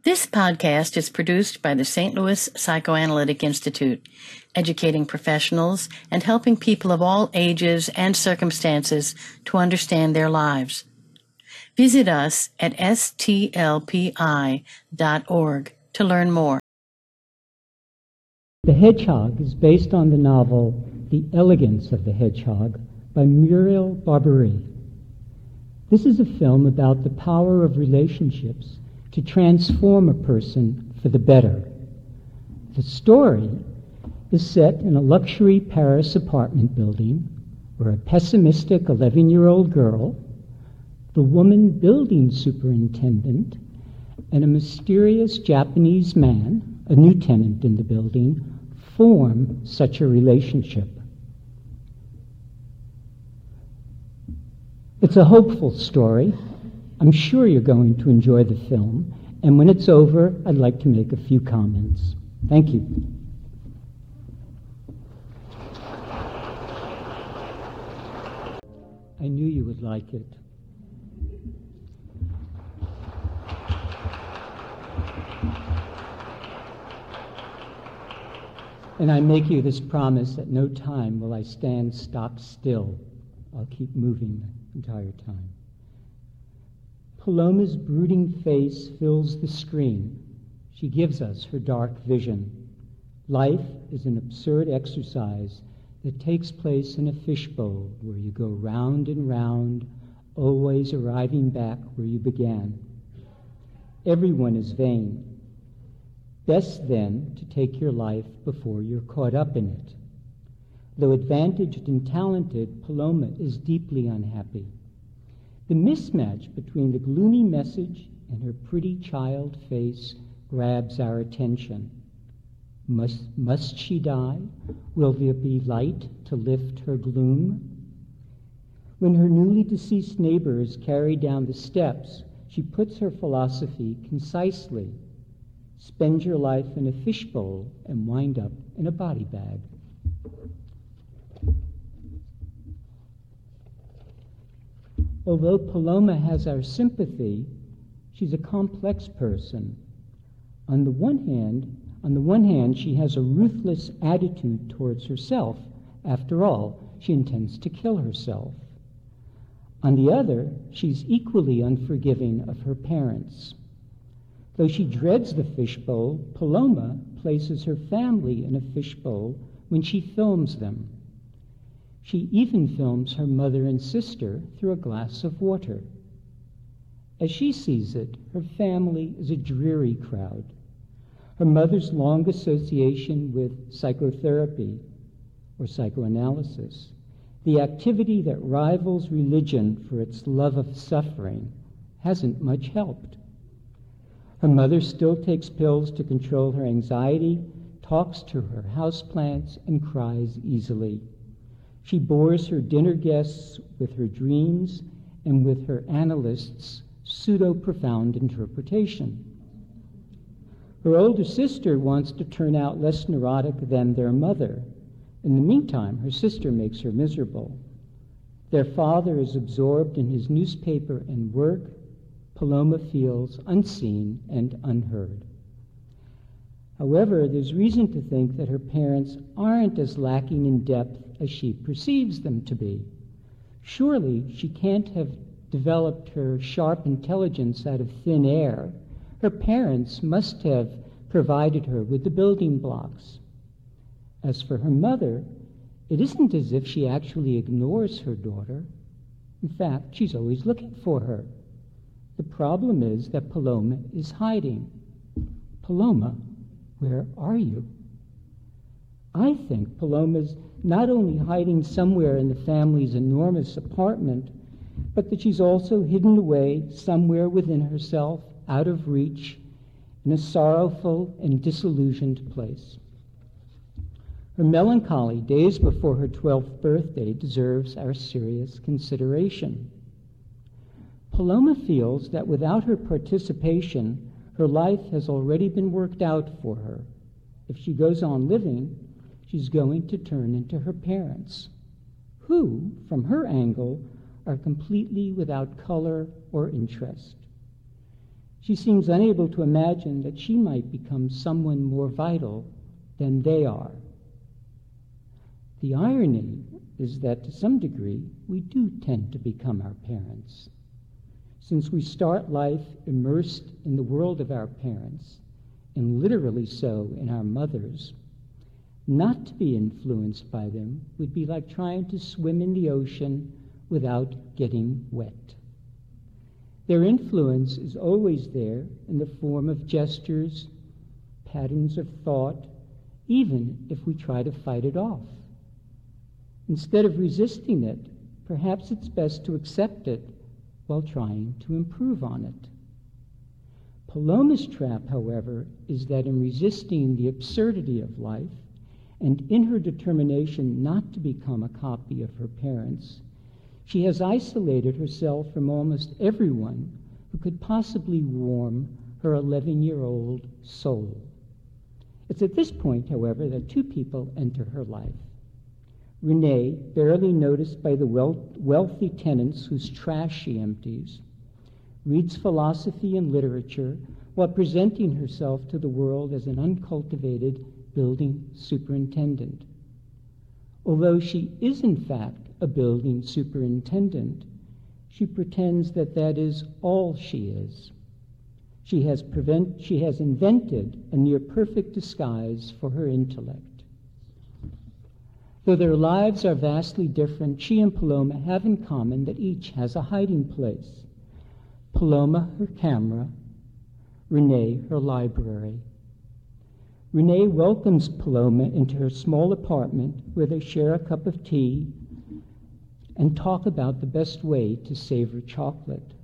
This podcast is produced by the St. Louis Psychoanalytic Institute, educating professionals and helping people of all ages and circumstances to understand their lives. Visit us at stlpi.org to learn more. The Hedgehog is based on the novel The Elegance of the Hedgehog by Muriel Barbery. This is a film about the power of relationships to transform a person for the better. The story is set in a luxury Paris apartment building where a pessimistic 11-year-old girl, the woman building superintendent, and a mysterious Japanese man, a new tenant in the building, form such a relationship. It's a hopeful story. I'm sure you're going to enjoy the film, and when it's over, I'd like to make a few comments. Thank you. I knew you would like it. And I make you this promise: at no time will I stand stock still. I'll keep moving the entire time. Paloma's brooding face fills the screen. She gives us her dark vision. Life is an absurd exercise that takes place in a fishbowl where you go round and round, always arriving back where you began. Everyone is vain. Best, then, to take your life before you're caught up in it. Though advantaged and talented, Paloma is deeply unhappy. The mismatch between the gloomy message and her pretty child face grabs our attention. Must she die? Will there be light to lift her gloom? When her newly deceased neighbor is carried down the steps, she puts her philosophy concisely: spend your life in a fishbowl and wind up in a body bag. Although Paloma has our sympathy, she's a complex person. On the one hand, she has a ruthless attitude towards herself. After all, she intends to kill herself. On the other, she's equally unforgiving of her parents. Though she dreads the fishbowl, Paloma places her family in a fishbowl when she films them. She even films her mother and sister through a glass of water. As she sees it, her family is a dreary crowd. Her mother's long association with psychotherapy or psychoanalysis, the activity that rivals religion for its love of suffering, hasn't much helped. Her mother still takes pills to control her anxiety, talks to her houseplants, and cries easily. She bores her dinner guests with her dreams and with her analysts' pseudo-profound interpretation. Her older sister wants to turn out less neurotic than their mother. In the meantime, her sister makes her miserable. Their father is absorbed in his newspaper and work. Paloma feels unseen and unheard. However, there's reason to think that her parents aren't as lacking in depth as she perceives them to be. Surely she can't have developed her sharp intelligence out of thin air. Her parents must have provided her with the building blocks. As for her mother, it isn't as if she actually ignores her daughter. In fact, she's always looking for her. The problem is that Paloma is hiding. Paloma, where are you? I think Paloma's not only hiding somewhere in the family's enormous apartment, but that she's also hidden away somewhere within herself, out of reach, in a sorrowful and disillusioned place. Her melancholy days before her 12th birthday deserves our serious consideration. Paloma feels that without her participation, her life has already been worked out for her. If she goes on living, she's going to turn into her parents, who, from her angle, are completely without color or interest. She seems unable to imagine that she might become someone more vital than they are. The irony is that to some degree, we do tend to become our parents. Since we start life immersed in the world of our parents, and literally so in our mothers, not to be influenced by them would be like trying to swim in the ocean without getting wet. Their influence is always there in the form of gestures, patterns of thought, even if we try to fight it off. Instead of resisting it, perhaps it's best to accept it while trying to improve on it. Paloma's trap, however, is that in resisting the absurdity of life and in her determination not to become a copy of her parents, she has isolated herself from almost everyone who could possibly warm her 11-year-old soul. It's at this point, however, that two people enter her life. Renee, barely noticed by the wealthy tenants whose trash she empties, reads philosophy and literature while presenting herself to the world as an uncultivated building superintendent. Although she is in fact a building superintendent, she pretends that that is all she is. She has invented a near-perfect disguise for her intellect. Though their lives are vastly different, she and Paloma have in common that each has a hiding place. Paloma, her camera, Renee, her library. Renee welcomes Paloma into her small apartment where they share a cup of tea and talk about the best way to savor chocolate.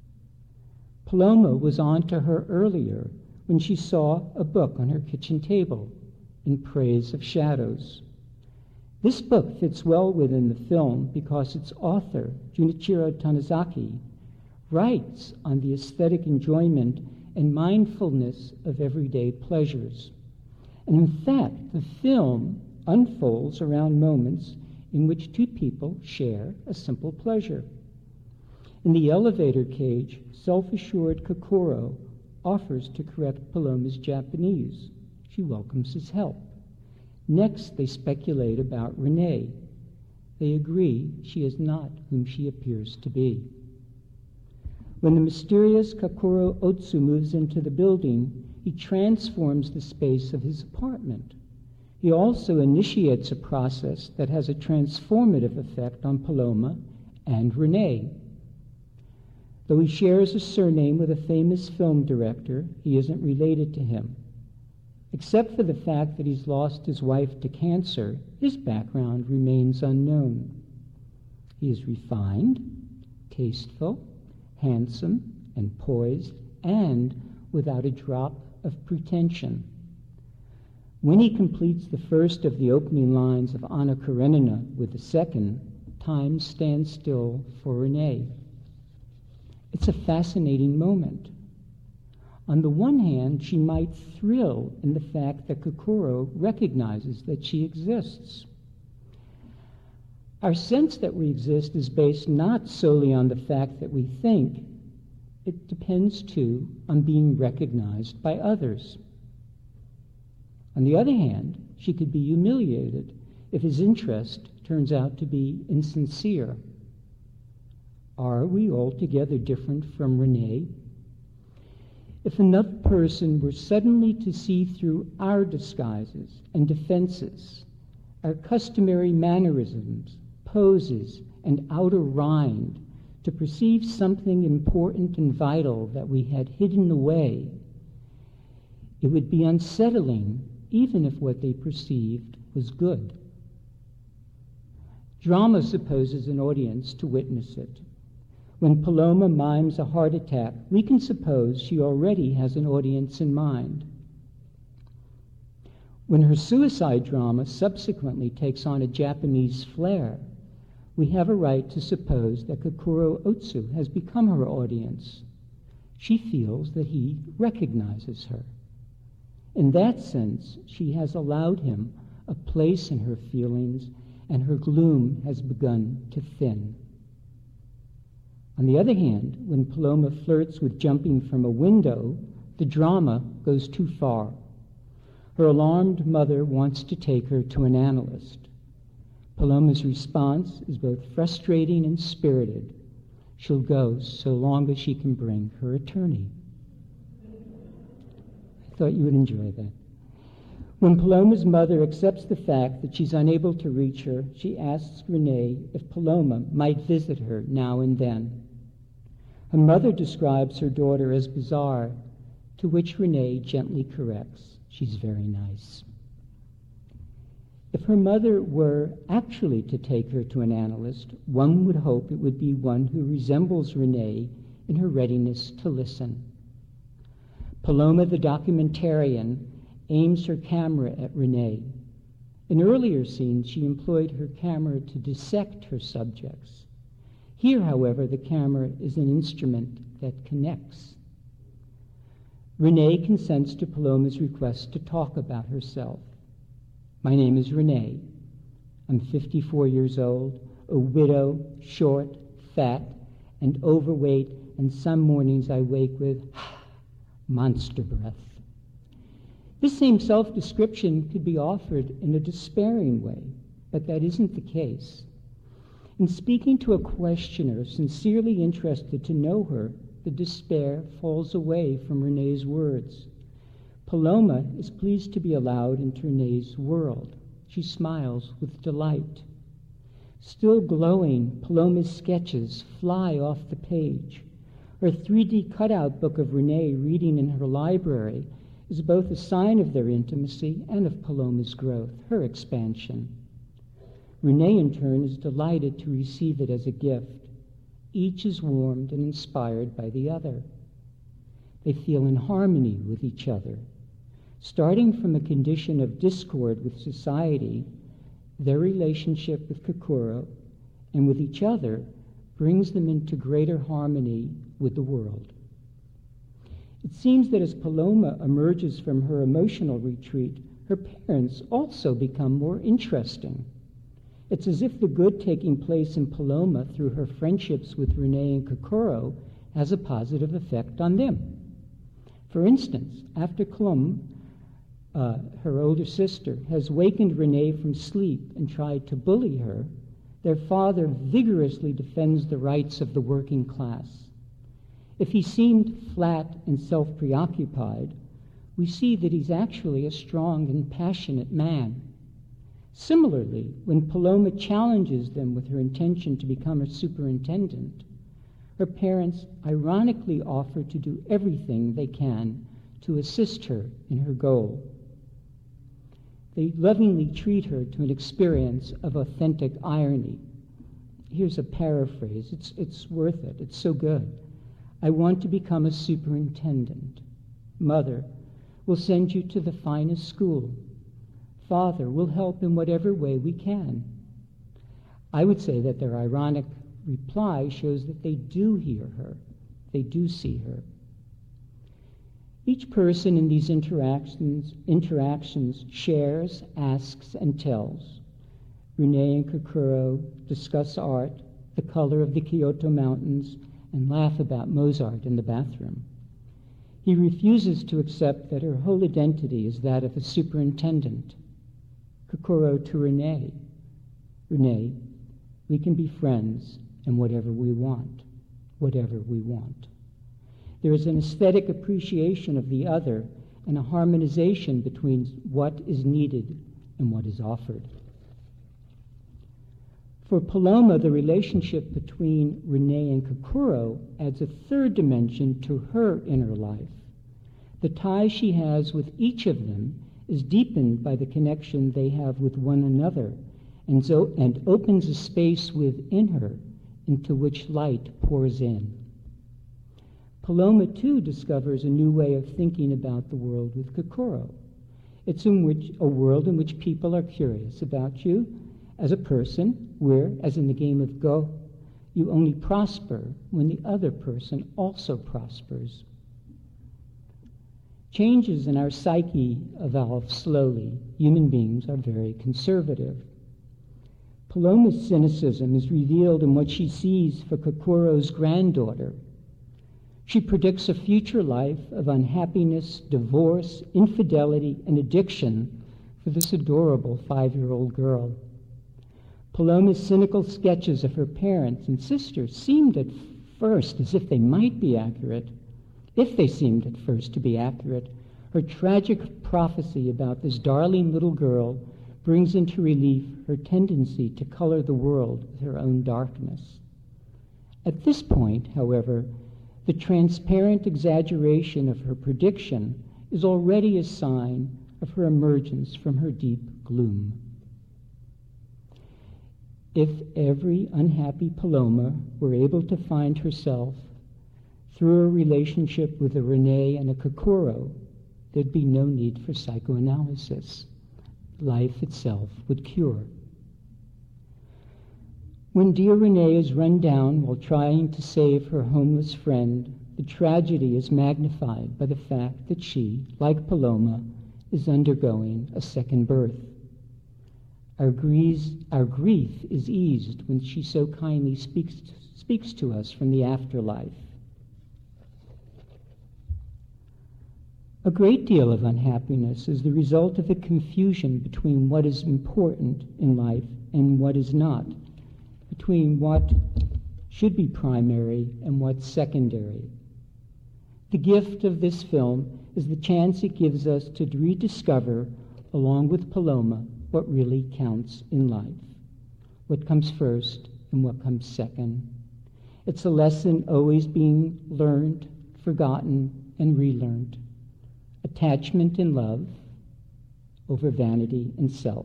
Paloma was on to her earlier when she saw a book on her kitchen table, In Praise of Shadows. This book fits well within the film because its author, Junichiro Tanizaki, writes on the aesthetic enjoyment and mindfulness of everyday pleasures. And in fact, the film unfolds around moments in which two people share a simple pleasure. In the elevator cage, self-assured Kokoro offers to correct Paloma's Japanese. She welcomes his help. Next, they speculate about Renee. They agree she is not whom she appears to be. When the mysterious Kakuro Otsu moves into the building, he transforms the space of his apartment. He also initiates a process that has a transformative effect on Paloma and Renee. Though he shares a surname with a famous film director, he isn't related to him. Except for the fact that he's lost his wife to cancer, his background remains unknown. He is refined, tasteful, handsome, and poised, and without a drop of pretension. When he completes the first of the opening lines of Anna Karenina with the second, time stands still for Renee. It's a fascinating moment. On the one hand, she might thrill in the fact that Kokoro recognizes that she exists. Our sense that we exist is based not solely on the fact that we think. It depends, too, on being recognized by others. On the other hand, she could be humiliated if his interest turns out to be insincere. Are we altogether different from Renee? If another person were suddenly to see through our disguises and defenses, our customary mannerisms, poses, and outer rind, to perceive something important and vital that we had hidden away, it would be unsettling even if what they perceived was good. Drama supposes an audience to witness it. When Paloma mimes a heart attack, we can suppose she already has an audience in mind. When her suicide drama subsequently takes on a Japanese flair, we have a right to suppose that Kokoro Otsu has become her audience. She feels that he recognizes her. In that sense, she has allowed him a place in her feelings, and her gloom has begun to thin. On the other hand, when Paloma flirts with jumping from a window, the drama goes too far. Her alarmed mother wants to take her to an analyst. Paloma's response is both frustrating and spirited. She'll go so long as she can bring her attorney. I thought you would enjoy that. When Paloma's mother accepts the fact that she's unable to reach her, she asks Renee if Paloma might visit her now and then. Her mother describes her daughter as bizarre, to which Renee gently corrects, she's very nice. If her mother were actually to take her to an analyst, one would hope it would be one who resembles Renee in her readiness to listen. Paloma the documentarian aims her camera at Renee. In earlier scenes, she employed her camera to dissect her subjects. Here, however, the camera is an instrument that connects. Renee consents to Paloma's request to talk about herself. My name is Renee. I'm 54 years old, a widow, short, fat, and overweight, and some mornings I wake with monster breath. This same self-description could be offered in a despairing way, but that isn't the case. In speaking to a questioner sincerely interested to know her, the despair falls away from Renee's words. Paloma is pleased to be allowed into Renee's world. She smiles with delight. Still glowing, Paloma's sketches fly off the page. Her 3D cutout book of Renee reading in her library is both a sign of their intimacy and of Paloma's growth, her expansion. Renee, in turn, is delighted to receive it as a gift. Each is warmed and inspired by the other. They feel in harmony with each other. Starting from a condition of discord with society, their relationship with Kokoro and with each other brings them into greater harmony with the world. It seems that as Paloma emerges from her emotional retreat, her parents also become more interesting. It's as if the good taking place in Paloma through her friendships with Renee and Kokoro has a positive effect on them. For instance, after Klum, her older sister, has wakened Renee from sleep and tried to bully her, their father vigorously defends the rights of the working class. If he seemed flat and self-preoccupied, we see that he's actually a strong and passionate man. Similarly, when Paloma challenges them with her intention to become a superintendent, her parents ironically offer to do everything they can to assist her in her goal. They lovingly treat her to an experience of authentic irony. Here's a paraphrase. It's worth it. It's so good. I want to become a superintendent. Mother, we'll send you to the finest school. Father, we'll help in whatever way we can. I would say that their ironic reply shows that they do hear her. They do see her. Each person in these interactions shares, asks, and tells. Renee and Kokoro discuss art, the color of the Kyoto mountains, and laugh about Mozart in the bathroom. He refuses to accept that her whole identity is that of a superintendent. Kokoro to Renee. Renee, we can be friends and whatever we want. Whatever we want. There is an aesthetic appreciation of the other and a harmonization between what is needed and what is offered. For Paloma, the relationship between Renee and Kokoro adds a third dimension to her inner life. The tie she has with each of them is deepened by the connection they have with one another and opens a space within her into which light pours in. Paloma, too, discovers a new way of thinking about the world with Kokoro. It's a world in which people are curious about you as a person, where, as in the game of Go, you only prosper when the other person also prospers. Changes in our psyche evolve slowly. Human beings are very conservative. Paloma's cynicism is revealed in what she sees for Kokuro's granddaughter. She predicts a future life of unhappiness, divorce, infidelity, and addiction for this adorable 5-year-old girl. Paloma's cynical sketches of her parents and sisters seemed at first as if they might be accurate. If they seemed at first to be accurate, her tragic prophecy about this darling little girl brings into relief her tendency to color the world with her own darkness. At this point, however, the transparent exaggeration of her prediction is already a sign of her emergence from her deep gloom. If every unhappy Paloma were able to find herself through a relationship with a Renee and a Kokuro, there'd be no need for psychoanalysis. Life itself would cure. When dear Renee is run down while trying to save her homeless friend, the tragedy is magnified by the fact that she, like Paloma, is undergoing a second birth. Our grief is eased when she so kindly speaks to us from the afterlife. A great deal of unhappiness is the result of a confusion between what is important in life and what is not, between what should be primary and what's secondary. The gift of this film is the chance it gives us to rediscover, along with Paloma, what really counts in life, what comes first and what comes second. It's a lesson always being learned, forgotten, and relearned. Attachment and love over vanity and self.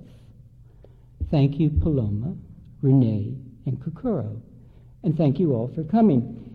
Thank you, Paloma, Renee, and Kokuro, and thank you all for coming.